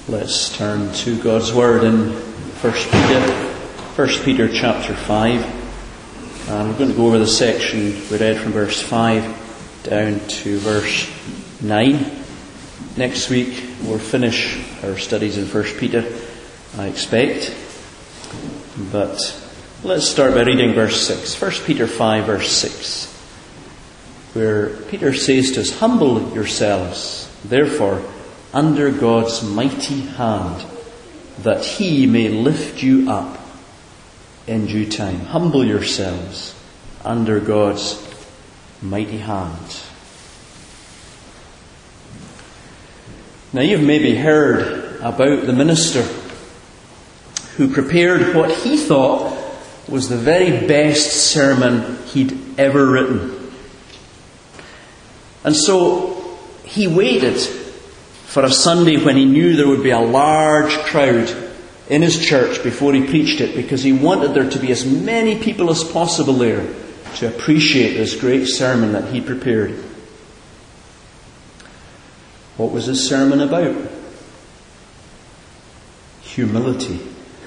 Let's turn to God's Word in 1 Peter chapter 5. And we're going to go over the section we read from verse 5 down to verse 9. Next week we'll finish our studies in 1 Peter, I expect. But let's start by reading verse 6. 1 Peter 5 verse 6, where Peter says to us, "Humble yourselves, therefore, under God's mighty hand, that He may lift you up in due time." Humble yourselves under God's mighty hand. Now, you've maybe heard about the minister who prepared what he thought was the very best sermon he'd ever written. And so he waited for a Sunday when he knew there would be a large crowd in his church before he preached it, because he wanted there to be as many people as possible there to appreciate this great sermon that he prepared. What was his sermon about? Humility.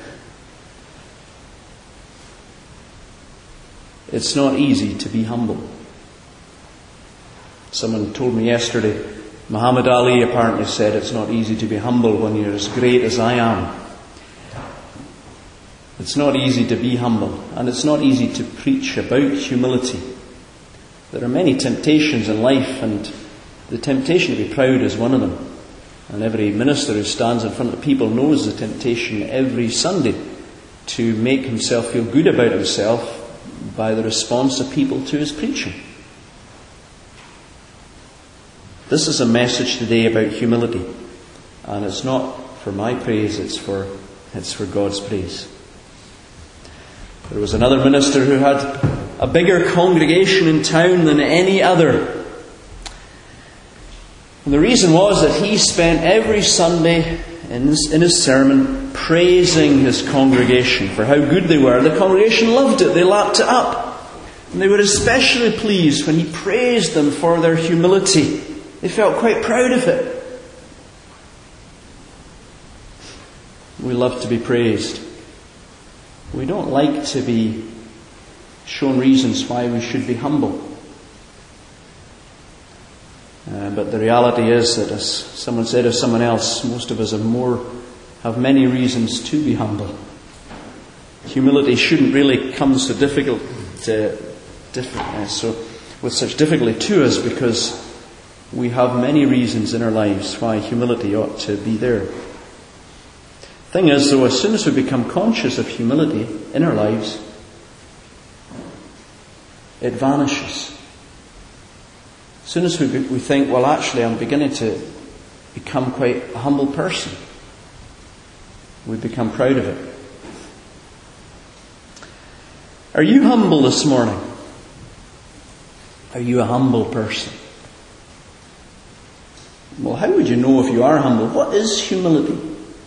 It's not easy to be humble. Someone told me yesterday, Muhammad Ali apparently said it's not easy to be humble when you're as great as I am. It's not easy to be humble, and it's not easy to preach about humility. There are many temptations in life, and the temptation to be proud is one of them. And every minister who stands in front of people knows the temptation every Sunday to make himself feel good about himself by the response of people to his preaching. This is a message today about humility, and it's not for my praise, it's for God's praise. There was another minister who had a bigger congregation in town than any other. And the reason was that he spent every Sunday in his sermon praising his congregation for how good they were. The congregation loved it, they lapped it up. And they were especially pleased when he praised them for their humility. They felt quite proud of it. We love to be praised. We don't like to be shown reasons why we should be humble. But the reality is that, as someone said of someone else, most of us have many reasons to be humble. Humility shouldn't really come so with such difficulty to us, because we have many reasons in our lives why humility ought to be there. Thing is, though, as soon as we become conscious of humility in our lives, it vanishes. As soon as we think, well, actually, I'm beginning to become quite a humble person, we become proud of it. Are you humble this morning? Are you a humble person? Well, how would you know if you are humble? What is humility?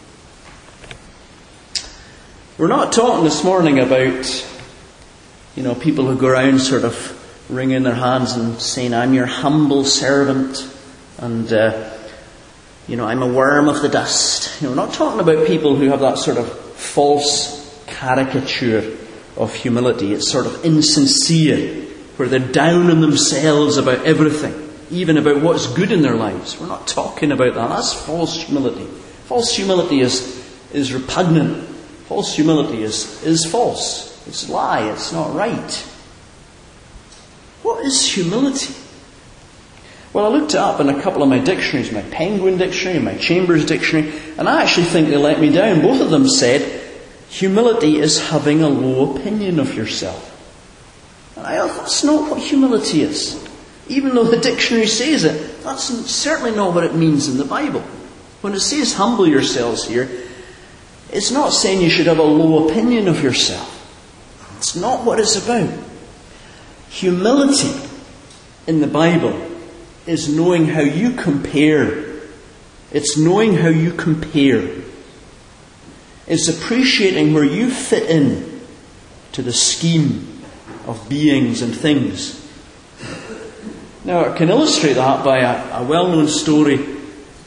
We're not talking this morning about, people who go around sort of wringing their hands and saying, "I'm your humble servant," and, "I'm a worm of the dust." We're not talking about people who have that sort of false caricature of humility. It's sort of insincere, where they're down on themselves about everything, even about what's good in their lives. We're not talking about that. That's false humility. False humility is repugnant. False humility is false. It's a lie. It's not right. What is humility? Well, I looked it up in a couple of my dictionaries, my Penguin Dictionary and my Chambers Dictionary, and I actually think they let me down. Both of them said humility is having a low opinion of yourself. And I thought, that's not what humility is. Even though the dictionary says it, that's certainly not what it means in the Bible. When it says humble yourselves here, it's not saying you should have a low opinion of yourself. It's not what it's about. Humility in the Bible is knowing how you compare. It's knowing how you compare. It's appreciating where you fit in to the scheme of beings and things. Now, I can illustrate that by a well-known story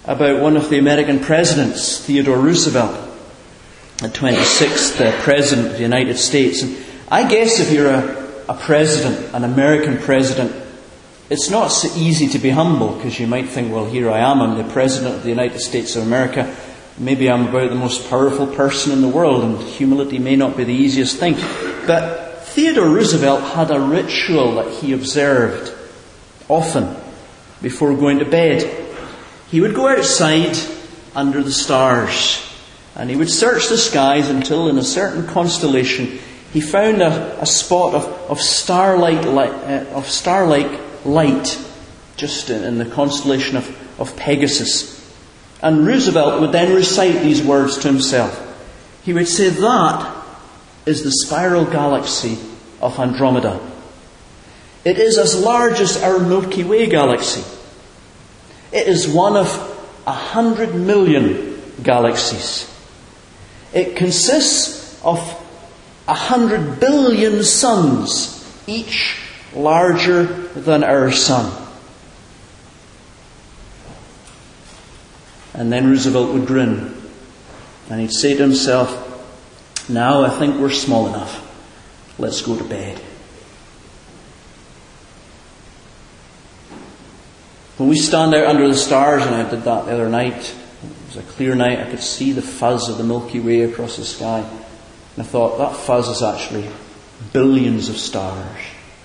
about one of the American presidents, Theodore Roosevelt, the 26th President of the United States. And I guess if you're a president, an American president, it's not so easy to be humble, because you might think, well, here I am, I'm the President of the United States of America. Maybe I'm about the most powerful person in the world, and humility may not be the easiest thing. But Theodore Roosevelt had a ritual that he observed often before going to bed. He would go outside under the stars, and he would search the skies until in a certain constellation he found a spot of starlight light just in the constellation of Pegasus. And Roosevelt would then recite these words to himself. He would say, "That is the spiral galaxy of Andromeda. It is as large as our Milky Way galaxy. It is one of 100 million galaxies. It consists of 100 billion suns, each larger than our sun." And then Roosevelt would grin, and he'd say to himself, "Now I think we're small enough. Let's go to bed." When we stand out under the stars, and I did that the other night, it was a clear night, I could see the fuzz of the Milky Way across the sky. And I thought, that fuzz is actually billions of stars.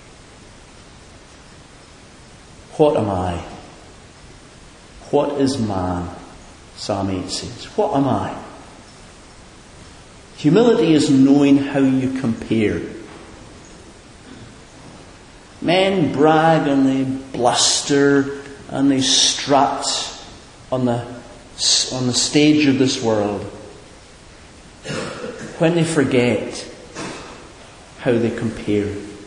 What am I? What is man? Psalm 8 says. What am I? Humility is knowing how you compare. Men brag and they bluster and they strut on the stage of this world when they forget how they compare.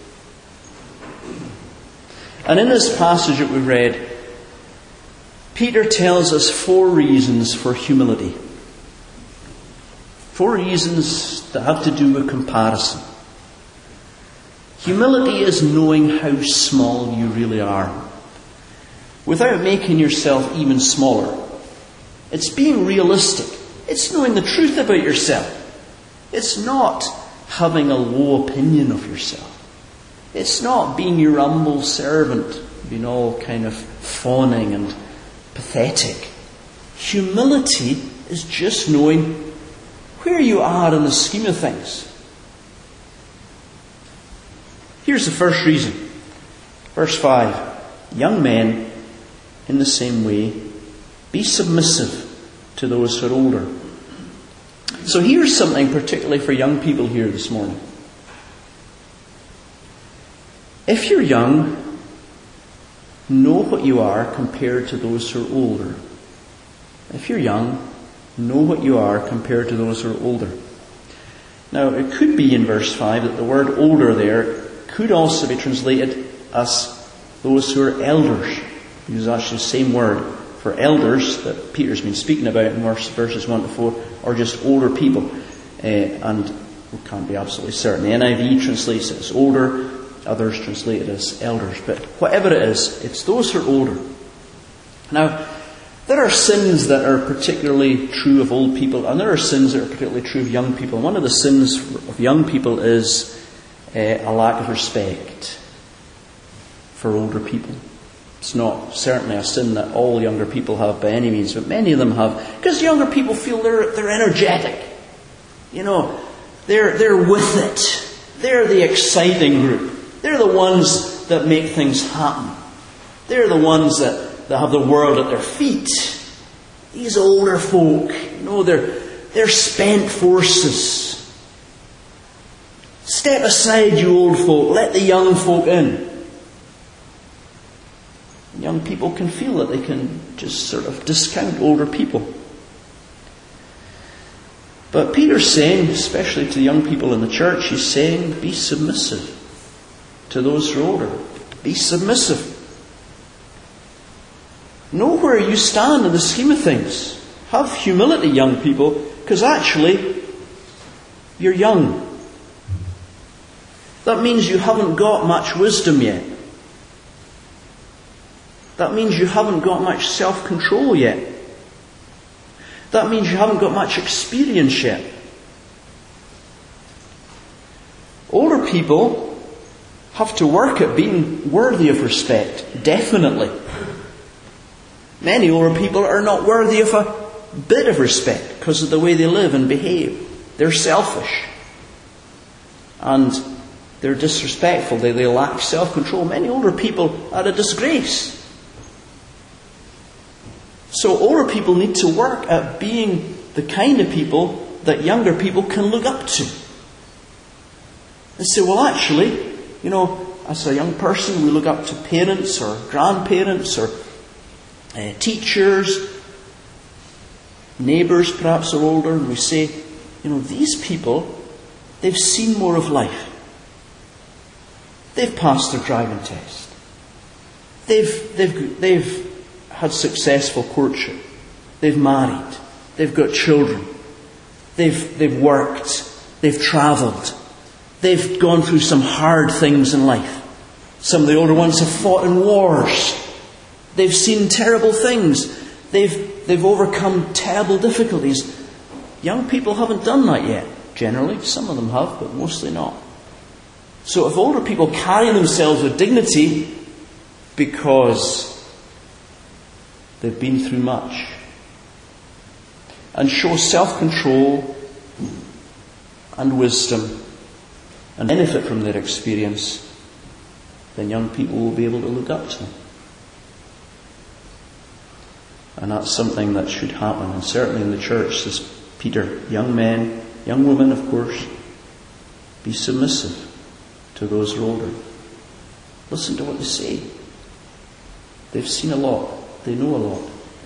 And in this passage that we read, Peter tells us 4 reasons for humility. 4 reasons that have to do with comparison. Humility is knowing how small you really are, without making yourself even smaller. It's being realistic. It's knowing the truth about yourself. It's not having a low opinion of yourself. It's not being your humble servant, being all kind of fawning and pathetic. Humility is just knowing where you are in the scheme of things. Here's the first reason. Verse 5. Young men, in the same way, be submissive to those who are older. So here's something particularly for young people here this morning. If you're young, know what you are compared to those who are older. If you're young, know what you are compared to those who are older. Now, it could be in verse 5 that the word older there could also be translated as those who are elders. Because it's actually the same word for elders that Peter's been speaking about in verses 1 to 4, or just older people. And we can't be absolutely certain. The NIV translates it as older, others translate it as elders. But whatever it is, it's those who are older. Now, there are sins that are particularly true of old people, and there are sins that are particularly true of young people. One of the sins of young people is a lack of respect for older people. It's not certainly a sin that all younger people have by any means, but many of them have. Because younger people feel they're energetic. You know, they're with it. They're the exciting group. They're the ones that make things happen. They're the ones that have the world at their feet. These older folk, you know, they're spent forces. Step aside, you old folk. Let the young folk in. Young people can feel that they can just sort of discount older people. But Peter's saying, especially to the young people in the church, he's saying, be submissive to those who are older. Be submissive. Know where you stand in the scheme of things. Have humility, young people, because actually, you're young. That means you haven't got much wisdom yet. That means you haven't got much self-control yet. That means you haven't got much experience yet. Older people have to work at being worthy of respect, definitely. Many older people are not worthy of a bit of respect because of the way they live and behave. They're selfish. And they're disrespectful. They lack self-control. Many older people are a disgrace. So older people need to work at being the kind of people that younger people can look up to. And say, well, actually, as a young person, we look up to parents or grandparents or teachers, neighbours perhaps are older, and we say, these people, they've seen more of life. They've passed their driving test. They've had successful courtship. They've married. They've got children. They've worked. They've travelled. They've gone through some hard things in life. Some of the older ones have fought in wars. They've seen terrible things. They've overcome terrible difficulties. Young people haven't done that yet, generally. Some of them have, but mostly not. So if older people carry themselves with dignity because they've been through much, and show self-control and wisdom and benefit from their experience, then young people will be able to look up to them. And that's something that should happen. And certainly in the church, says Peter, young men, young women, of course, be submissive to those who are older. Listen to what they say. They've seen a lot. They know a lot.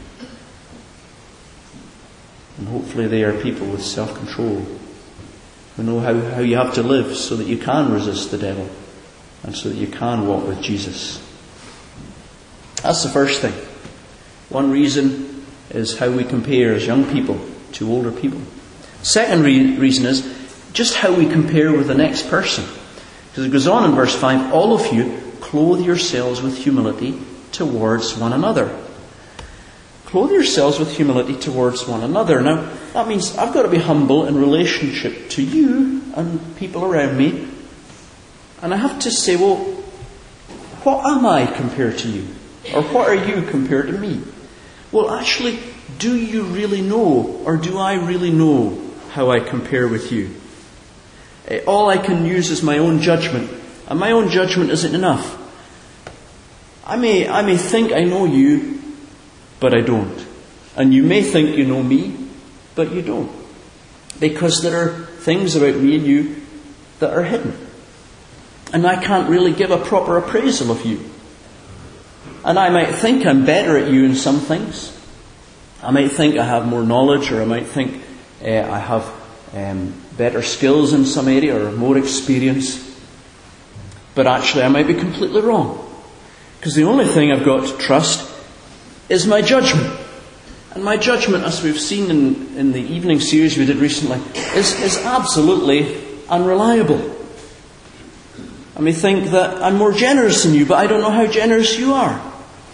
And hopefully they are people with self-control, who know how you have to live so that you can resist the devil and so that you can walk with Jesus. That's the first thing. One reason is how we compare as young people to older people. Second reason is just how we compare with the next person. Because it goes on in verse 5, all of you clothe yourselves with humility towards one another. Clothe yourselves with humility towards one another. Now, that means I've got to be humble in relationship to you and people around me. And I have to say, well, what am I compared to you? Or what are you compared to me? Well, actually, do you really know, or do I really know how I compare with you? All I can use is my own judgment. And my own judgment isn't enough. I may think I know you, but I don't. And you may think you know me, but you don't. Because there are things about me and you that are hidden. And I can't really give a proper appraisal of you. And I might think I'm better at you in some things. I might think I have more knowledge, or I might think I have better skills in some area or more experience. But actually I might be completely wrong. Because the only thing I've got to trust is my judgment. And my judgment, as we've seen in the evening series we did recently, is absolutely unreliable. I may think that I'm more generous than you, but I don't know how generous you are.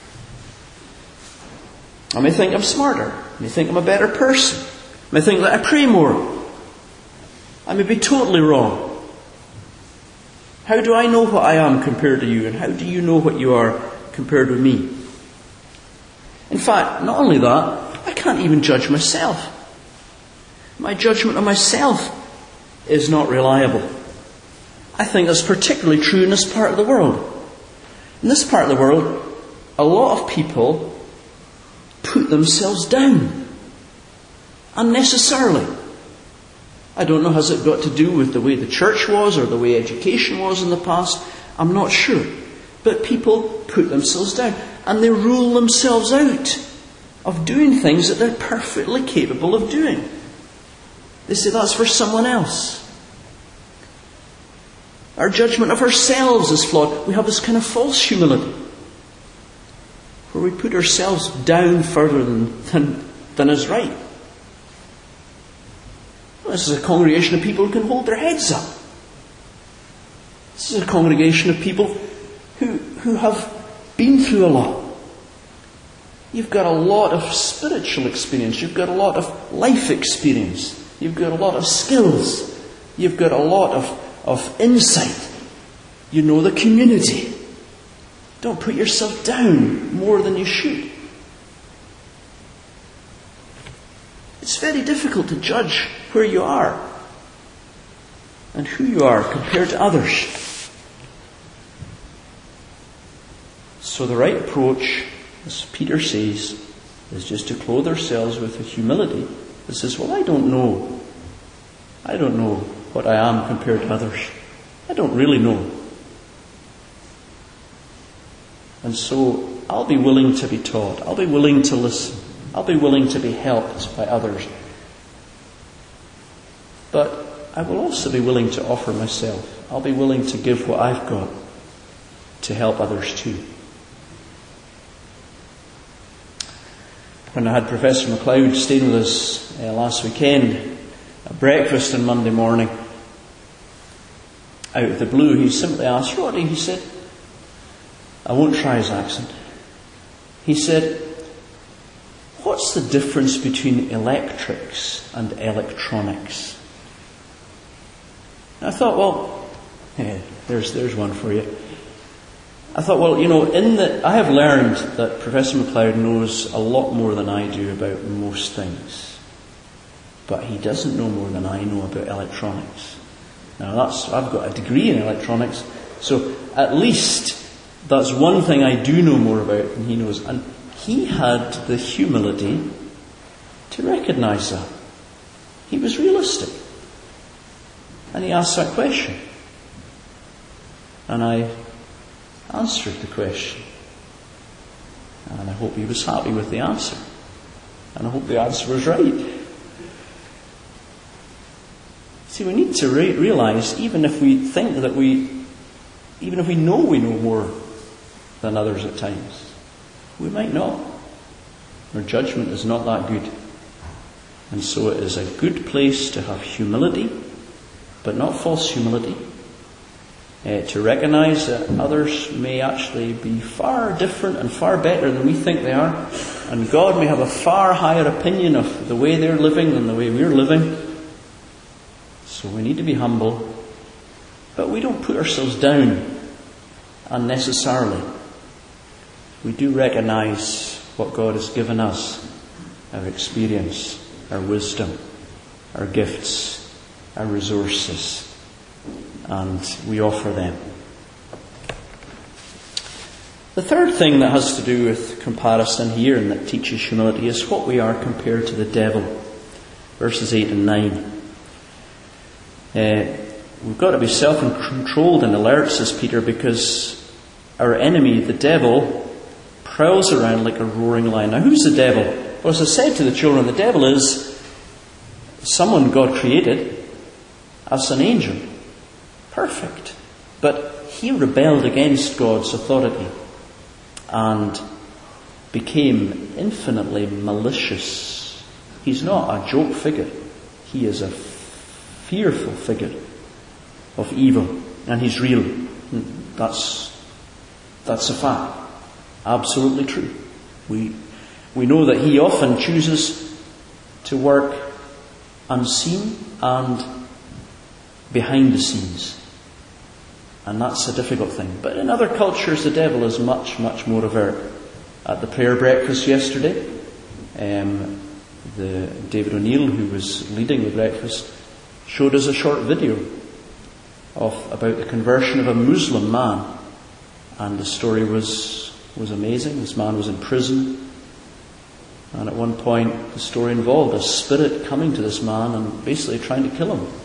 I may think I'm smarter. I may think I'm a better person. I may think that I pray more. I may be totally wrong. How do I know what I am compared to you? And how do you know what you are compared with me? In fact, not only that, I can't even judge myself. My judgment of myself is not reliable. I think that's particularly true in this part of the world. In this part of the world, a lot of people put themselves down unnecessarily. I don't know, has it got to do with the way the church was or the way education was in the past? I'm not sure. But people put themselves down and they rule themselves out of doing things that they're perfectly capable of doing. They say that's for someone else. Our judgment of ourselves is flawed. We have this kind of false humility where we put ourselves down further than is right. This is a congregation of people who can hold their heads up. This is a congregation of people who have been through a lot. You've got a lot of spiritual experience. You've got a lot of life experience. You've got a lot of skills. You've got a lot of insight. You know the community. Don't put yourself down more than you should. It's very difficult to judge where you are and who you are compared to others. So the right approach, as Peter says, is just to clothe ourselves with a humility that says, well, I don't know. I don't know what I am compared to others. I don't really know. And so I'll be willing to be taught. I'll be willing to listen. I'll be willing to be helped by others. But I will also be willing to offer myself. I'll be willing to give what I've got to help others too. When I had Professor MacLeod staying with us last weekend at breakfast on Monday morning, out of the blue, he simply asked, Roddy, he said, I won't try his accent. He said, what's the difference between electrics and electronics? And I thought, well, there's one for you. I thought, well, I have learned that Professor MacLeod knows a lot more than I do about most things. But he doesn't know more than I know about electronics. Now I've got a degree in electronics, so at least that's one thing I do know more about than he knows. And he had the humility to recognize that. He was realistic. And he asked that question. And I answered the question. And I hope he was happy with the answer. And I hope the answer was right. See, we need to realize, even if we think that even if we know more than others at times, we might not. Our judgment is not that good. And so it is a good place to have humility, but not false humility. To recognize that others may actually be far different and far better than we think they are. And God may have a far higher opinion of the way they're living than the way we're living. So we need to be humble. But we don't put ourselves down unnecessarily. We do recognize what God has given us. Our experience, our wisdom, our gifts, our resources. And we offer them. The third thing that has to do with comparison here and that teaches humility is what we are compared to the devil. Verses 8 and 9. We've got to be self-controlled and alert, says Peter, because our enemy, the devil, prowls around like a roaring lion. Now, who's the devil? Well, as I said to the children, the devil is someone God created as an angel. Perfect. But he rebelled against God's authority and became infinitely malicious. He's not a joke figure. He is a fearful figure of evil. And he's real. That's a fact. Absolutely true. We know that he often chooses to work unseen and behind the scenes. And that's a difficult thing. But in other cultures, the devil is much, much more overt. At the prayer breakfast yesterday, David O'Neill, who was leading the breakfast, showed us a short video about the conversion of a Muslim man. And the story was amazing. This man was in prison. And at one point, the story involved a spirit coming to this man and basically trying to kill him.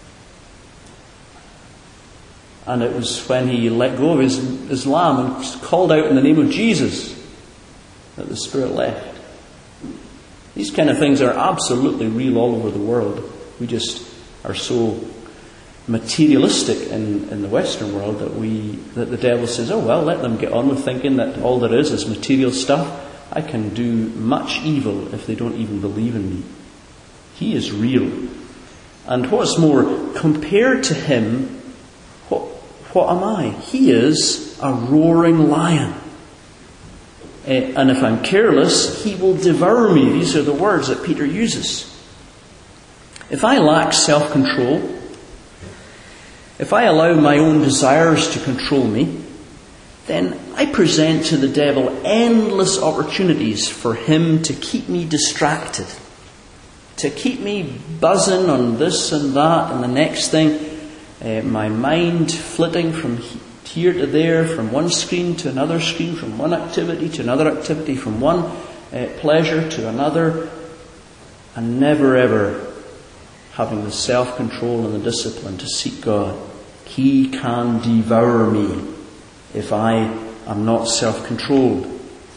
And it was when he let go of his Islam and called out in the name of Jesus that the spirit left. These kind of things are absolutely real all over the world. We just are so materialistic in the Western world that the devil says, oh well, let them get on with thinking that all there is material stuff. I can do much evil if they don't even believe in me. He is real. And what's more, compared to him, what am I? He is a roaring lion. And if I'm careless, he will devour me. These are the words that Peter uses. If I lack self-control, if I allow my own desires to control me, then I present to the devil endless opportunities for him to keep me distracted, to keep me buzzing on this and that and the next thing, my mind flitting from here to there, from one screen to another screen, from one activity to another activity, from one pleasure to another, and never ever having the self-control and the discipline to seek God. He can devour me if I am not self-controlled.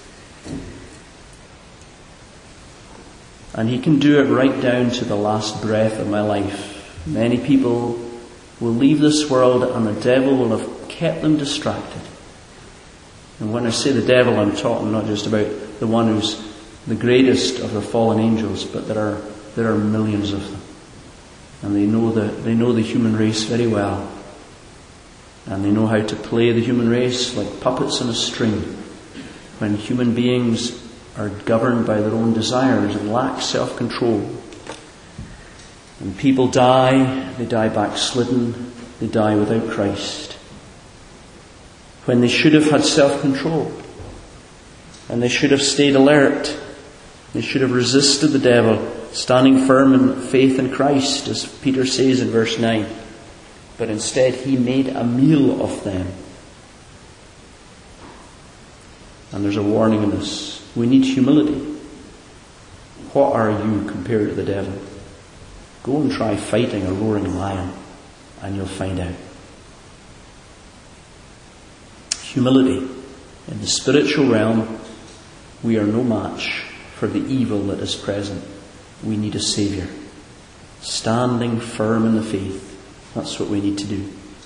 And he can do it right down to the last breath of my life. Many people will leave this world and the devil will have kept them distracted. And when I say the devil, I'm talking not just about the one who's the greatest of the fallen angels, but there are millions of them. And they know the human race very well. And they know how to play the human race like puppets on a string. When human beings are governed by their own desires and lack self-control. When people die, they die backslidden, they die without Christ. When they should have had self-control, and they should have stayed alert, they should have resisted the devil, standing firm in faith in Christ, as Peter says in verse 9. But instead he made a meal of them. And there's a warning in this. We need humility. What are you compared to the devil? Go and try fighting a roaring lion, and you'll find out. Humility. In the spiritual realm, we are no match for the evil that is present. We need a Saviour. Standing firm in the faith. That's what we need to do.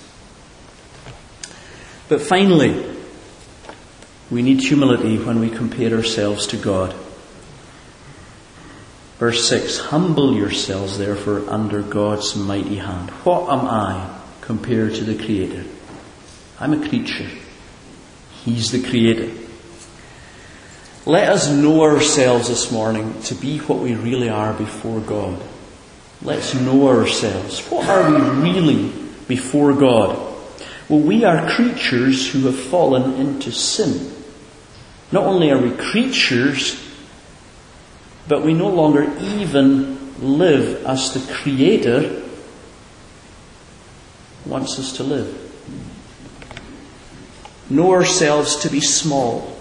But finally, we need humility when we compare ourselves to God. Verse 6, humble yourselves therefore under God's mighty hand. What am I compared to the Creator? I'm a creature. He's the Creator. Let us know ourselves this morning to be what we really are before God. Let's know ourselves. What are we really before God? Well, we are creatures who have fallen into sin. Not only are we creatures, but we no longer even live as the Creator wants us to live. Know ourselves to be small.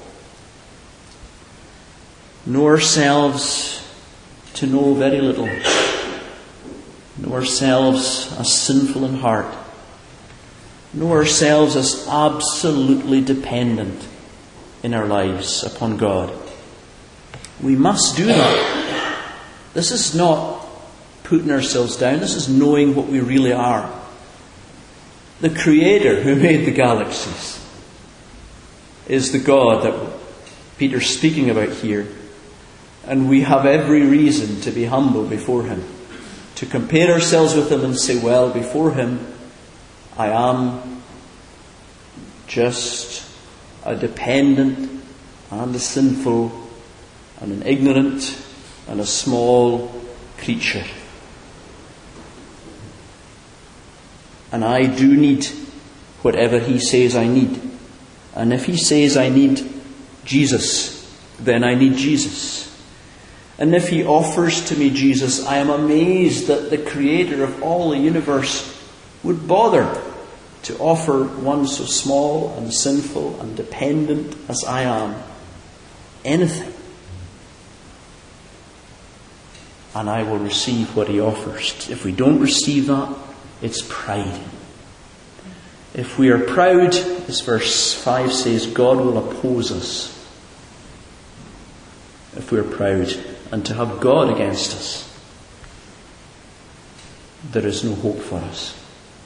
Know ourselves to know very little. Know ourselves as sinful in heart. Know ourselves as absolutely dependent in our lives upon God. We must do that. This is not putting ourselves down. This is knowing what we really are. The Creator who made the galaxies is the God that Peter's speaking about here. And we have every reason to be humble before Him. To compare ourselves with Him and say, well, before Him, I am just a dependent and a sinful and an ignorant and a small creature. And I do need whatever He says I need. And if He says I need Jesus, then I need Jesus. And if He offers to me Jesus, I am amazed that the Creator of all the universe would bother to offer one so small and sinful and dependent as I am anything. And I will receive what He offers. If we don't receive that, it's pride. If we are proud, as verse 5 says, God will oppose us. If we are proud. And to have God against us, there is no hope for us.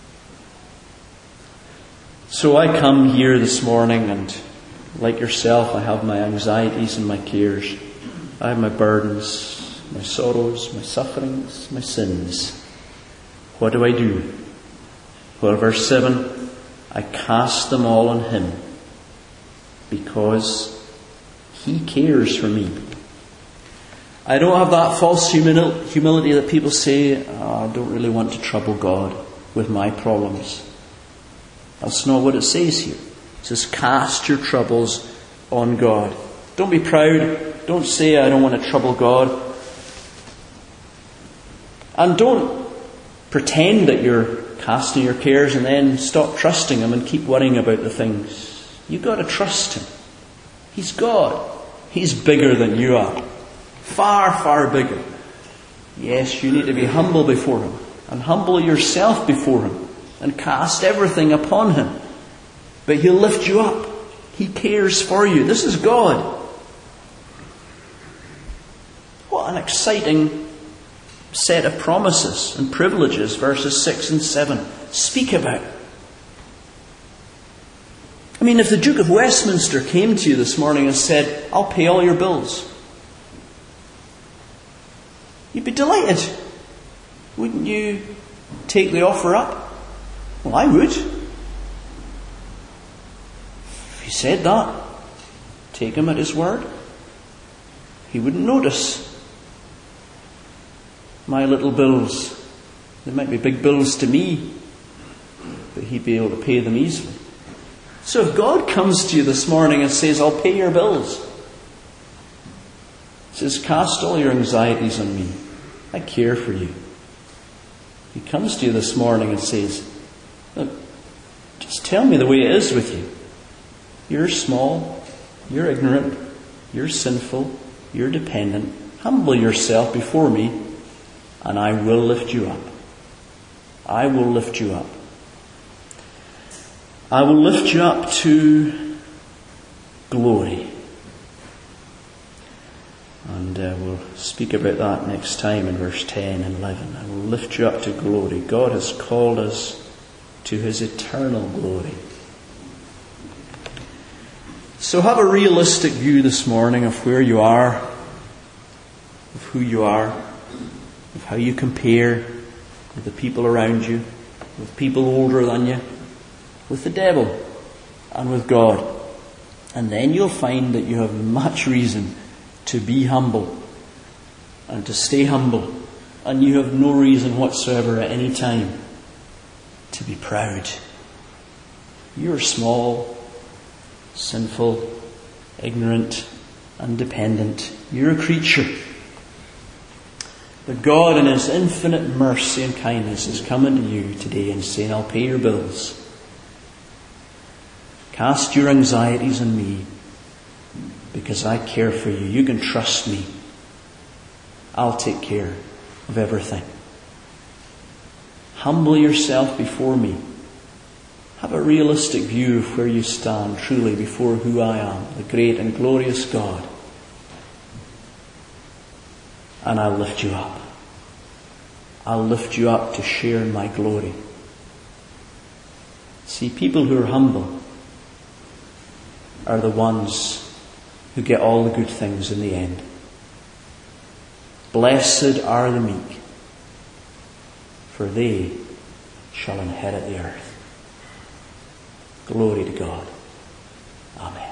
So I come here this morning, and like yourself, I have my anxieties and my cares. I have my burdens, my sorrows, my sufferings, my sins. What do I do? Well, verse 7, I cast them all on Him, because He cares for me. I don't have that false humility that people say, I don't really want to trouble God with my problems. That's not what it says here. It says, cast your troubles on God. Don't be proud. Don't say, I don't want to trouble God. And don't pretend that you're casting your cares and then stop trusting Him and keep worrying about the things. You've got to trust Him. He's God. He's bigger than you are. Far, far bigger. Yes, you need to be humble before Him. And humble yourself before Him. And cast everything upon Him. But He'll lift you up. He cares for you. This is God. What an exciting set of promises and privileges verses 6 and 7 speak about. I mean, if the Duke of Westminster came to you this morning and said, I'll pay all your bills, you'd be delighted. Wouldn't you take the offer up? Well, I would. If he said that, take him at his word. He wouldn't notice my little bills. They might be big bills to me, but he'd be able to pay them easily. So if God comes to you this morning and says, I'll pay your bills, He says, cast all your anxieties on me. I care for you. He comes to you this morning and says, look, just tell me the way it is with you. You're small, you're ignorant, you're sinful, you're dependent. Humble yourself before me, and I will lift you up. I will lift you up. I will lift you up to glory. And we'll speak about that next time in verse 10 and 11. I will lift you up to glory. God has called us to His eternal glory. So have a realistic view this morning of where you are, of who you are, of how you compare with the people around you, with people older than you, with the devil, and with God. And then you'll find that you have much reason to be humble and to stay humble. And you have no reason whatsoever at any time to be proud. You're small, sinful, ignorant, and dependent. You're a creature. But God in His infinite mercy and kindness is coming to you today and saying, I'll pay your bills. Cast your anxieties on me because I care for you. You can trust me. I'll take care of everything. Humble yourself before me. Have a realistic view of where you stand truly before who I am, the great and glorious God. And I'll lift you up. I'll lift you up to share in my glory. See, people who are humble are the ones who get all the good things in the end. Blessed are the meek, for they shall inherit the earth. Glory to God. Amen.